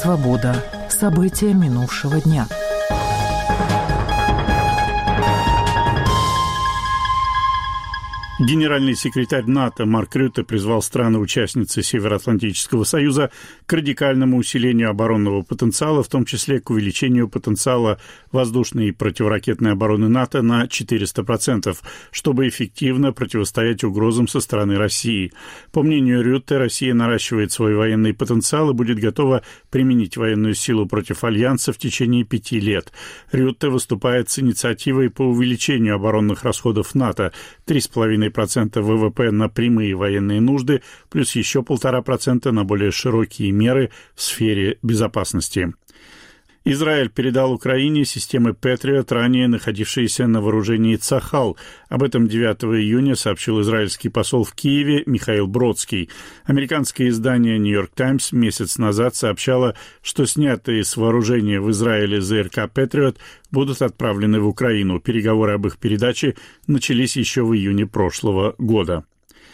«Свобода». События минувшего дня. Генеральный секретарь НАТО Марк Рютте призвал страны-участницы Североатлантического союза к радикальному усилению оборонного потенциала, в том числе к увеличению потенциала воздушной и противоракетной обороны НАТО на 400%, чтобы эффективно противостоять угрозам со стороны России. По мнению Рютте, Россия наращивает свой военный потенциал и будет готова применить военную силу против Альянса в течение 5 лет. Рютте выступает с инициативой по увеличению оборонных расходов НАТО – 3,5% ВВП на прямые военные нужды, плюс еще 1,5% на более широкие меры в сфере безопасности. Израиль передал Украине системы «Патриот», ранее находившиеся на вооружении «Цахал». Об этом 9 июня сообщил израильский посол в Киеве Михаил Бродский. Американское издание «Нью-Йорк Таймс» месяц назад сообщало, что снятые с вооружения в Израиле ЗРК «Патриот» будут отправлены в Украину. Переговоры об их передаче начались еще в июне прошлого года.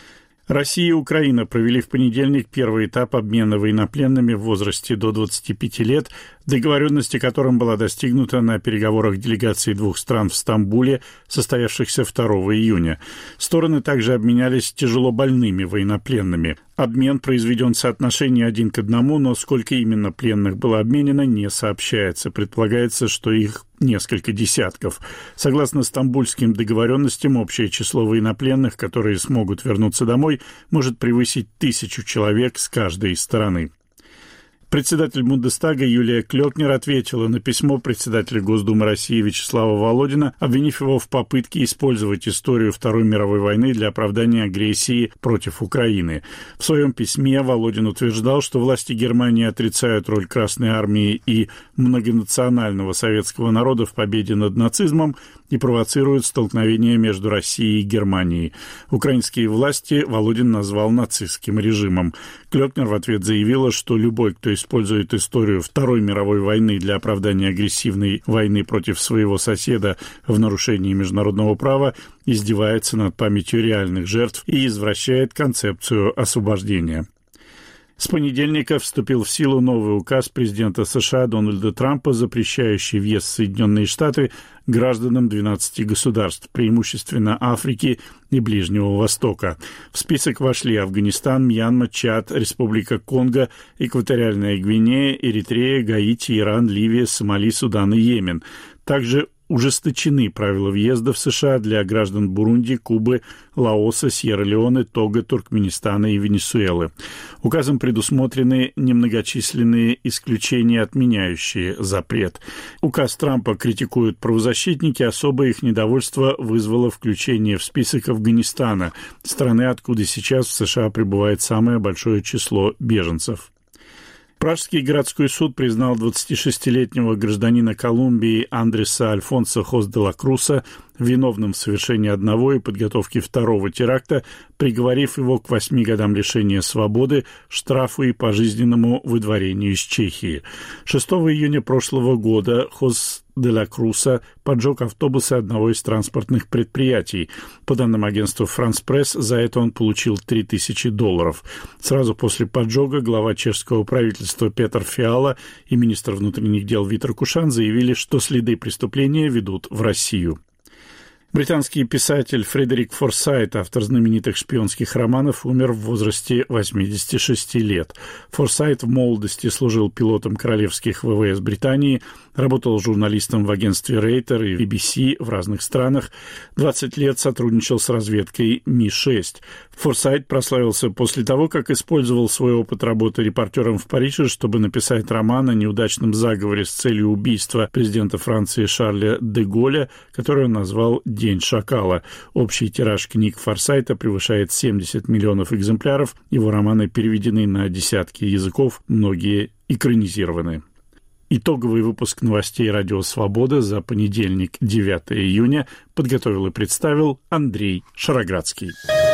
Россия и Украина провели в понедельник первый этап обмена военнопленными в возрасте до 25 лет, договоренность о котором была достигнута на переговорах делегаций двух стран в Стамбуле, состоявшихся 2 июня. Стороны также обменялись тяжелобольными военнопленными. Обмен произведен в соотношении 1 к 1, но сколько именно пленных было обменено, не сообщается. Предполагается, что их несколько десятков. Согласно стамбульским договоренностям, общее число военнопленных, которые смогут вернуться домой, может превысить 1000 человек с каждой стороны. Председатель Бундестага Юлия Клёкнер ответила на письмо председателя Госдумы России Вячеслава Володина, обвинив его в попытке использовать историю Второй мировой войны для оправдания агрессии против Украины. В своем письме Володин утверждал, что власти Германии отрицают роль Красной армии и многонационального советского народа в победе над нацизмом и провоцируют столкновения между Россией и Германией. Украинские власти Володин назвал нацистским режимом. Клёкнер в ответ заявила, что любой, кто использует историю Второй мировой войны для оправдания агрессивной войны против своего соседа в нарушении международного права, издевается над памятью реальных жертв и извращает концепцию освобождения. С понедельника вступил в силу новый указ президента США Дональда Трампа, запрещающий въезд в Соединенные Штаты гражданам 12 государств, преимущественно Африки и Ближнего Востока. В список вошли Афганистан, Мьянма, Чад, Республика Конго, Экваториальная Гвинея, Эритрея, Гаити, Иран, Ливия, Сомали, Судан и Йемен. Также ужесточены правила въезда в США для граждан Бурунди, Кубы, Лаоса, Сьерра-Леоне, Того, Туркменистана и Венесуэлы. Указом предусмотрены немногочисленные исключения, отменяющие запрет. Указ Трампа критикуют правозащитники, особое их недовольство вызвало включение в список Афганистана, страны, откуда сейчас в США прибывает самое большое число беженцев. Пражский городской суд признал 26-летнего гражданина Колумбии Андреса Альфонсо Хос де ла Круса виновным в совершении одного и подготовке второго теракта, приговорив его к 8 годам лишения свободы, штрафу и пожизненному выдворению из Чехии. 6 июня прошлого года Хос де ла Круса поджег автобусы одного из транспортных предприятий. По данным агентства «Франс Пресс», за это он получил $3000. Сразу после поджога глава чешского правительства Петр Фиала и министр внутренних дел Витер Кушан заявили, что следы преступления ведут в Россию. Британский писатель Фредерик Форсайт, автор знаменитых шпионских романов, умер в возрасте 86 лет. Форсайт в молодости служил пилотом королевских ВВС Британии, работал журналистом в агентстве Рейтер и BBC в разных странах, 20 лет сотрудничал с разведкой Ми-6. Форсайт прославился после того, как использовал свой опыт работы репортером в Париже, чтобы написать роман о неудачном заговоре с целью убийства президента Франции Шарля де Голля, который он назвал «День шакала». Общий тираж книг Форсайта превышает 70 миллионов экземпляров. Его романы переведены на десятки языков, многие экранизированы. Итоговый выпуск новостей «Радио Свобода» за понедельник, 9 июня, подготовил и представил Андрей Шароградский.